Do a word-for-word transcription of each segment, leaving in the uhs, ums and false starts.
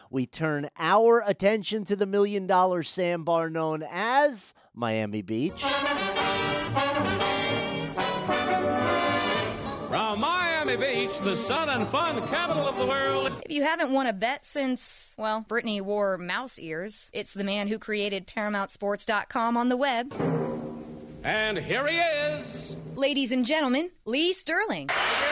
we turn our attention to the million-dollar sandbar known as Miami Beach. From Miami Beach, the sun and fun capital of the world. If you haven't won a bet since, well, Britney wore mouse ears, it's the man who created Paramount Sports dot com on the web. And here he is. Ladies and gentlemen, Lee Sterling.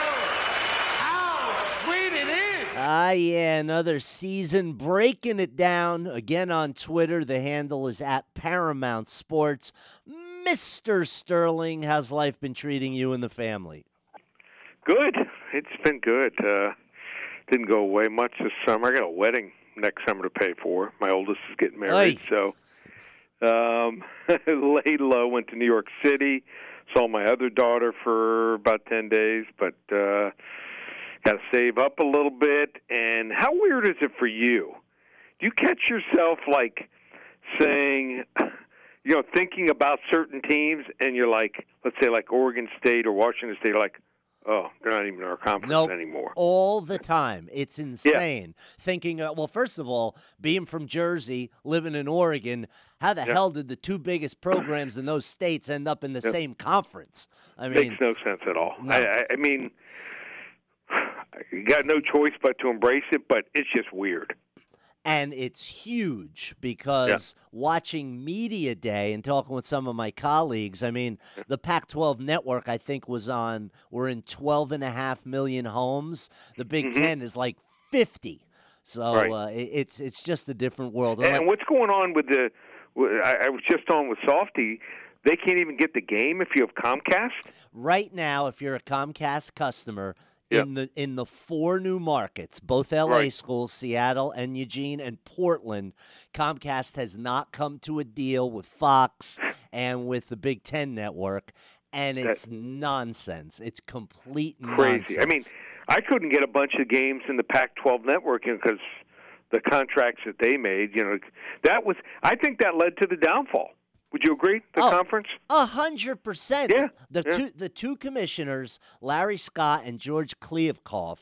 How sweet it is. Ah, yeah, another season breaking it down. Again on Twitter, the handle is at Paramount Sports. Mister Sterling, how's life been treating you and the family? Good. It's been good. Uh, didn't go away much this summer. I got a wedding next summer to pay for. My oldest is getting married, Aye. so um, laid low. Went to New York City. Saw my other daughter for about ten days, but uh, got to save up a little bit. And how weird is it for you? Do you catch yourself like saying, you know, thinking about certain teams, and you're like, let's say like Oregon State or Washington State, are like, oh, they're not even in our conference Nope. anymore. All the time. It's insane. Yeah. Thinking, uh, well, first of all, being from Jersey, living in Oregon, how the yeah. hell did the two biggest programs in those states end up in the yeah. same conference? I mean, makes no sense at all. No. I, I mean, you got no choice but to embrace it, but it's just weird. And it's huge because yeah. watching Media Day and talking with some of my colleagues, I mean, the Pac twelve network, I think, was on, we're in twelve and a half million homes. The Big mm-hmm. Ten is like fifty. So right. uh, it, it's it's just a different world. And, like, and what's going on with the, I, I was just on with Softy, they can't even get the game if you have Comcast? Right now, if you're a Comcast customer, Yep. In the in the four new markets, both L A right. schools, Seattle and Eugene and Portland, Comcast has not come to a deal with Fox and with the Big Ten network, and it's that, nonsense. It's complete crazy. nonsense. I mean, I couldn't get a bunch of games in the Pac twelve network because the contracts that they made. You know, that was. I think that led to the downfall. Would you agree? The oh, conference? A hundred percent. Yeah. The yeah. two the two commissioners, Larry Scott and George Kliavkoff,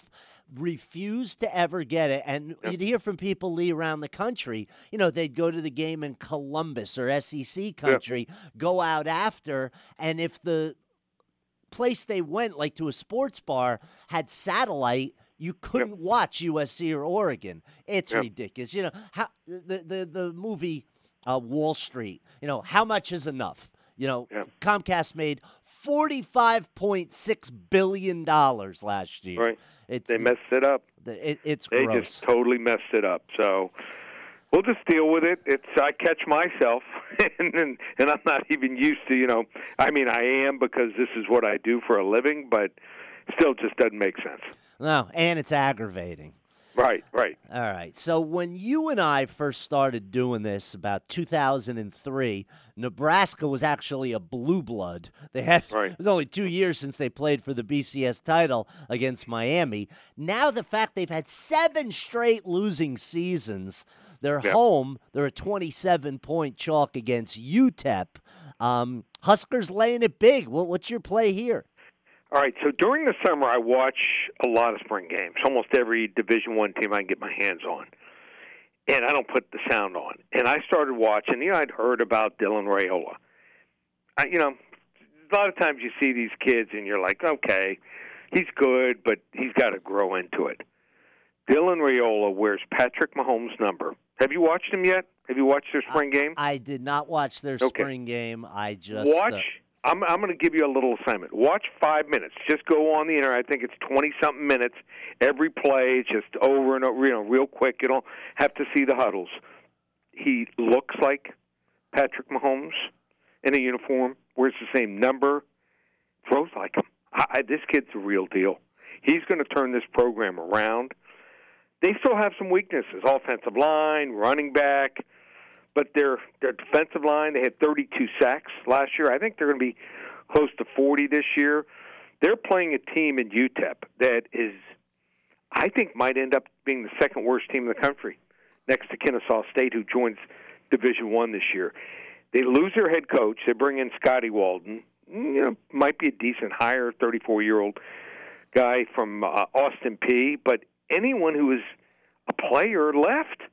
refused to ever get it. And yeah. you'd hear from people, Lee, around the country. You know, they'd go to the game in Columbus or S E C country, yeah. go out after, and if the place they went, like to a sports bar, had satellite, you couldn't yep. watch U S C or Oregon. It's yep. ridiculous. You know, how the the, the movie Uh, Wall Street, you know, how much is enough? You know, yeah. Comcast made forty-five point six billion dollars last year. Right. It's, they messed it up. It, it's they gross. They just totally messed it up. So we'll just deal with it. It's I catch myself, and, and and I'm not even used to, you know, I mean, I am because this is what I do for a living, but still just doesn't make sense. No, and it's aggravating. Right, right. All right. So when you and I first started doing this about two thousand three, Nebraska was actually a blue blood. They had right. It was only two years since they played for the B C S title against Miami. Now the fact they've had seven straight losing seasons, they're yep. home. They're a twenty-seven point chalk against U T E P. Um, Huskers laying it big. What, what's your play here? All right, so during the summer, I watch a lot of spring games, almost every Division One team I can get my hands on, and I don't put the sound on. And I started watching. You know, I'd heard about Dylan Raiola. I, you know, a lot of times you see these kids, and you're like, okay, he's good, but he's got to grow into it. Dylan Raiola wears Patrick Mahomes' number. Have you watched him yet? Have you watched their spring I, game? I did not watch their okay. spring game. I just watch. Uh, I'm, I'm going to give you a little assignment. Watch five minutes. Just go on the internet. I think it's twenty-something minutes. Every play, just over and over, you know, real quick. You don't have to see the huddles. He looks like Patrick Mahomes in a uniform, wears the same number, throws like him. I, I, this kid's a real deal. He's going to turn this program around. They still have some weaknesses, offensive line, running back. But their their defensive line, they had thirty-two sacks last year. I think they're going to be close to forty this year. They're playing a team in U T E P that is, I think, might end up being the second worst team in the country, next to Kennesaw State, who joins Division One this year. They lose their head coach. They bring in Scotty Walden. You know, might be a decent hire, thirty-four-year-old guy from uh, Austin Peay. But anyone who is a player left.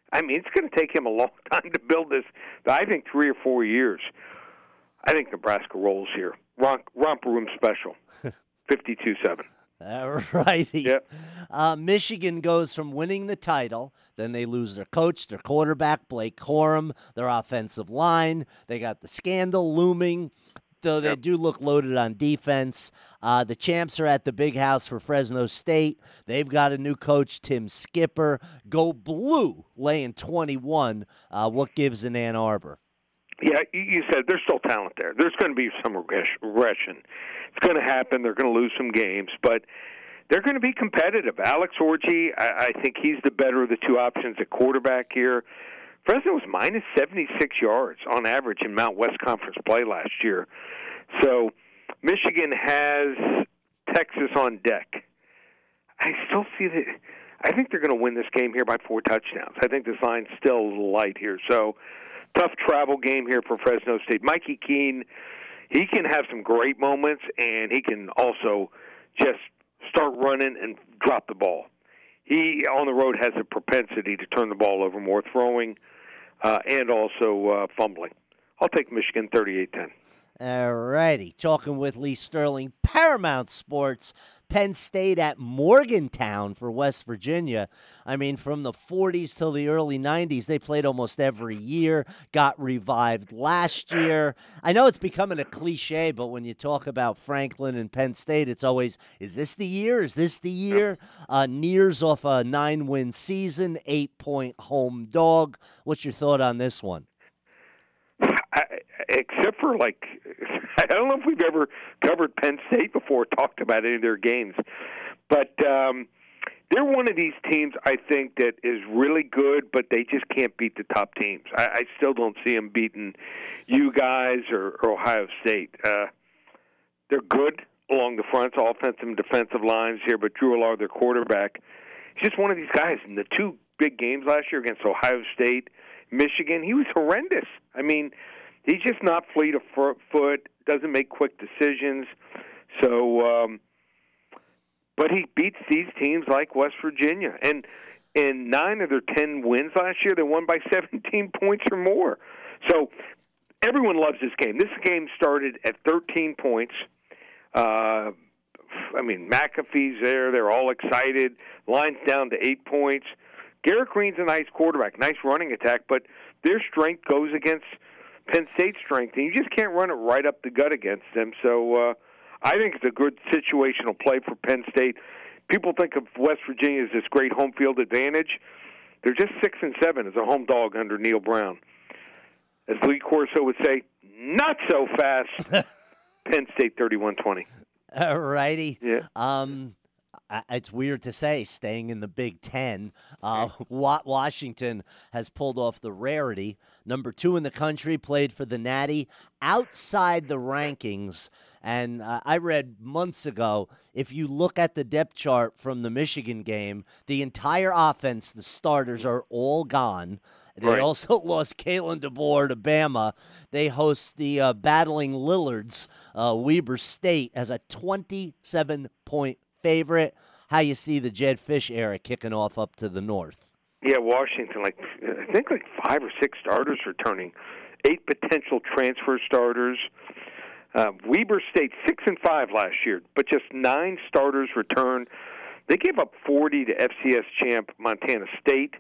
I mean, it's going to take him a long time to build this. I think three or four years. I think Nebraska rolls here. Romp, romper room special, fifty-two seven. All righty. Yep. Uh, Michigan goes from winning the title, then they lose their coach, their quarterback, Blake Corum, their offensive line. They got the scandal looming, though they Yep. do look loaded on defense. Uh, the champs are at the big house for Fresno State. They've got a new coach, Tim Skipper. Go Blue, laying twenty-one. Uh, what gives in Ann Arbor? Yeah, you said there's still talent there. There's going to be some regression. It's going to happen. They're going to lose some games, but they're going to be competitive. Alex Orji, I, I think he's the better of the two options at quarterback here. Fresno was minus seventy-six yards on average in Mount West Conference play last year. So Michigan has Texas on deck. I still see that. I think they're going to win this game here by four touchdowns. I think this line's still a little light here. So tough travel game here for Fresno State. Mikey Keene, he can have some great moments, and he can also just start running and drop the ball. He, on the road, has a propensity to turn the ball over more, throwing uh, and also uh, fumbling. I'll take Michigan thirty-eight ten. All righty. Talking with Lee Sterling, Paramount Sports, Penn State at Morgantown for West Virginia. I mean, from the forties till the early nineties, they played almost every year, got revived last year. I know it's becoming a cliche, but when you talk about Franklin and Penn State, it's always, is this the year? Is this the year? Uh, Nears off a nine-win season, eight-point home dog. What's your thought on this one? I, except for, like, I don't know if we've ever covered Penn State before, talked about any of their games. But um, they're one of these teams, I think, that is really good, but they just can't beat the top teams. I, I still don't see them beating you guys or, or Ohio State. Uh, they're good along the fronts, offensive and defensive lines here, but Drew Allard, their quarterback, he's just one of these guys. In the two big games last year against Ohio State, Michigan, he was horrendous. I mean, he's just not fleet of foot, doesn't make quick decisions. So, um, but he beats these teams like West Virginia. And in nine of their ten wins last year, they won by seventeen points or more. So everyone loves this game. This game started at thirteen points. Uh, I mean, McAfee's there. They're all excited. Line's down to eight points. Garrett Green's a nice quarterback, nice running attack, but their strength goes against Penn State's strength, and you just can't run it right up the gut against them. So uh, I think it's a good situational play for Penn State. People think of West Virginia as this great home field advantage. They're just six and seven as a home dog under Neil Brown. As Lee Corso would say, not so fast. Penn State thirty-one twenty. All righty. Yeah. Um, it's weird to say, staying in the Big Ten. Uh, Washington has pulled off the rarity. Number two in the country, played for the Natty, outside the rankings. And uh, I read months ago, if you look at the depth chart from the Michigan game, the entire offense, the starters are all gone. They Right. also lost Kalen DeBoer to Bama. They host the uh, battling Lillards, uh, Weber State, as a twenty-seven point favorite. How you see the Jed Fish era kicking off up to the north? Yeah, Washington, like I think like five or six starters returning, eight potential transfer starters. Uh, Weber State six and five last year, but just nine starters return. They gave up forty to F C S champ Montana State.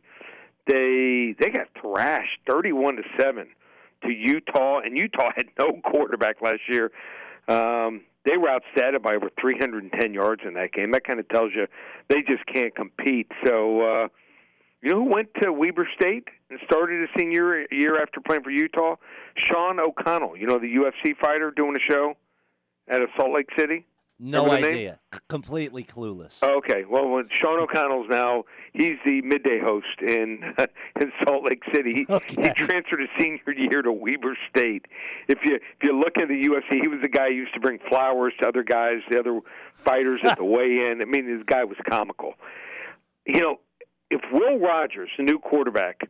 They they got thrashed thirty-one to seven to Utah, and Utah had no quarterback last year. Um, they were outstatted by over three hundred ten yards in that game. That kind of tells you they just can't compete. So, uh, you know who went to Weber State and started his senior year after playing for Utah? Sean O'Connell. You know, the U F C fighter doing a show out of Salt Lake City? No Remember the idea. C- completely clueless. Okay, well, when Sean O'Connell's now, he's the midday host in in Salt Lake City. He, Okay. he transferred his senior year to Weber State. If you if you look at the U F C, he was the guy who used to bring flowers to other guys, the other fighters at the weigh-in. I mean, this guy was comical. You know, if Will Rogers, the new quarterback,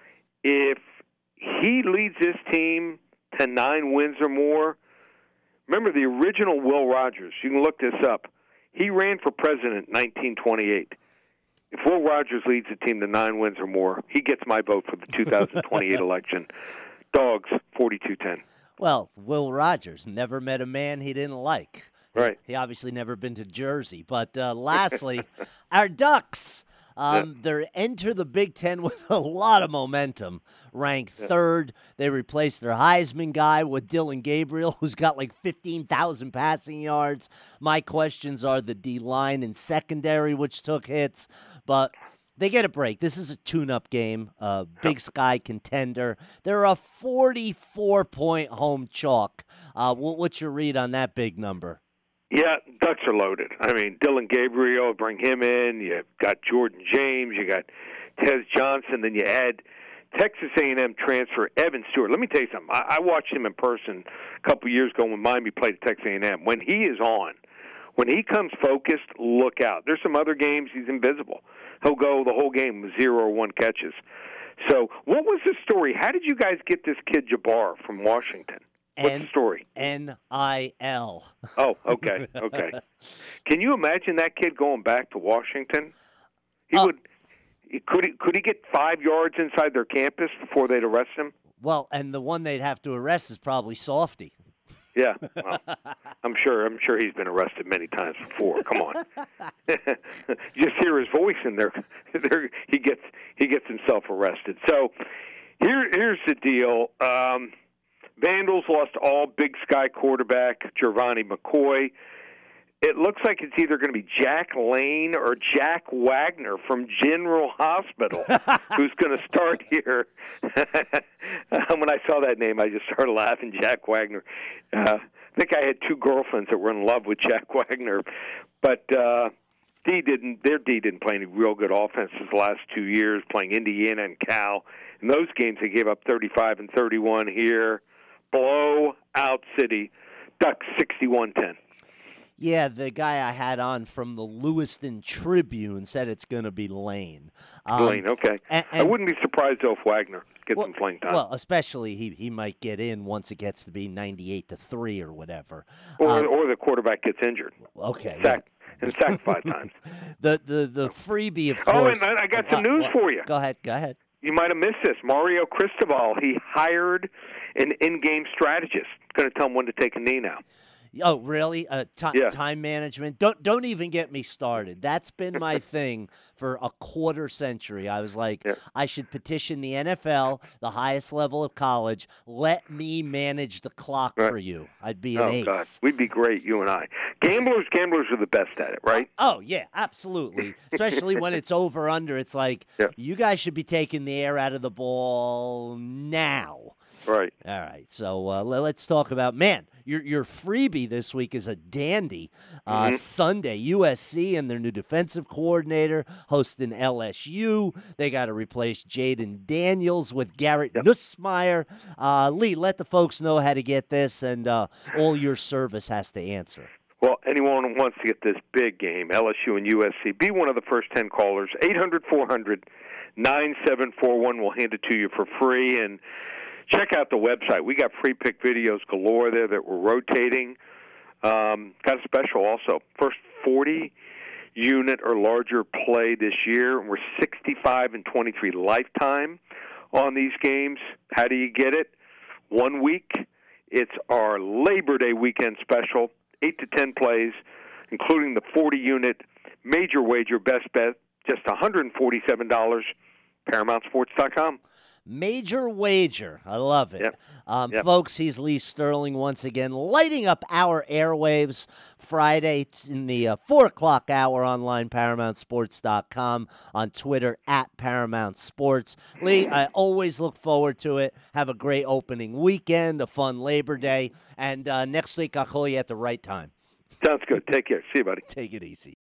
if he leads this team to nine wins or more, remember the original Will Rogers, you can look this up. He ran for president in nineteen twenty-eight. If Will Rogers leads the team to nine wins or more, he gets my vote for the two thousand twenty-eight election. Dogs, forty-two ten. Well, Will Rogers never met a man he didn't like. Right. He, he obviously never been to Jersey. But uh, lastly, our Ducks. Um, yeah. They enter the Big Ten with a lot of momentum, ranked yeah. third. They replaced their Heisman guy with Dylan Gabriel, who's got like fifteen thousand passing yards. My questions are the D-line and secondary, which took hits. But they get a break. This is a tune-up game, a Big Sky contender. They're a forty-four point home chalk. Uh, what's your read on that big number? Yeah, Ducks are loaded. I mean, Dylan Gabriel, bring him in. You got Jordan James. You got Tez Johnson. Then you add Texas A and M transfer Evan Stewart. Let me tell you something. I, I watched him in person a couple years ago when Miami played at Texas A and M. When he is on, when he comes focused, look out. There's some other games he's invisible. He'll go the whole game with zero or one catches. So what was the story? How did you guys get this kid Jabbar from Washington? What's N- the story? N I L. Oh, okay, okay. Can you imagine that kid going back to Washington? He uh, would. Could he? Could he get five yards inside their campus before they'd arrest him? Well, and the one they'd have to arrest is probably Softy. Yeah, well, I'm sure. I'm sure he's been arrested many times before. Come on, you just hear his voice in there. there he gets he gets himself arrested. So here here's the deal. Um, Vandals lost all Big Sky quarterback Gervonny McCoy. It looks like it's either going to be Jack Lane or Jack Wagner from General Hospital who's going to start here. When I saw that name, I just started laughing. Jack Wagner. Uh, I think I had two girlfriends that were in love with Jack Wagner, but uh, D didn't. Their D didn't play any real good offenses the last two years, playing Indiana and Cal. In those games, they gave up thirty-five and thirty-one here. Blowout city. Ducks sixty-one ten. Yeah, the guy I had on from the Lewiston Tribune said it's going to be Lane. Um, Lane, okay. And, and, I wouldn't be surprised, though, if Wagner gets well, some playing time. Well, especially he, he might get in once it gets to be ninety-eight to three or whatever. Or, um, or the quarterback gets injured. Okay. Sacked. And sacked five times. The, the, the freebie, of course. Oh, and I got some uh, news well, for you. Go ahead, go ahead. You might have missed this. Mario Cristobal, he hired an in-game strategist. Going to tell him when to take a knee now. Oh, really? Uh, t- yeah. Time management? Don't don't even get me started. That's been my thing for a quarter century. I was like, yeah. I should petition the N F L, the highest level of college. Let me manage the clock right. for you. I'd be an oh, ace. God. We'd be great, you and I. Gamblers, gamblers are the best at it, right? Oh, yeah, absolutely. Especially when it's over under. It's like, yeah. you guys should be taking the air out of the ball now. Right. All right. So uh, let's talk about, man, your your freebie this week is a dandy. Uh, mm-hmm. Sunday, U S C and their new defensive coordinator hosting L S U. They got to replace Jaden Daniels with Garrett yep. Nussmeier. Uh, Lee, let the folks know how to get this, and uh, all your service has to answer. Well, anyone who wants to get this big game, L S U and U S C, be one of the first ten callers. eight hundred, four hundred, nine seven four one. We'll hand it to you for free. And check out the website. We got free pick videos galore there that we're rotating. Um, got a special also. First forty unit or larger play this year. We're sixty-five and twenty-three lifetime on these games. How do you get it? One week. It's our Labor Day weekend special. eight to ten plays, including the forty unit major wager best bet. Just one hundred forty-seven dollars. Paramount Sports dot com. Major wager. I love it. Yep. Um, yep. Folks, he's Lee Sterling once again, lighting up our airwaves Friday in the uh, four o'clock hour online, Paramount Sports dot com, on Twitter, at Paramount Sports. Lee, I always look forward to it. Have a great opening weekend, a fun Labor Day, and uh, next week I'll call you at the right time. Sounds good. Take care. See you, buddy. Take it easy.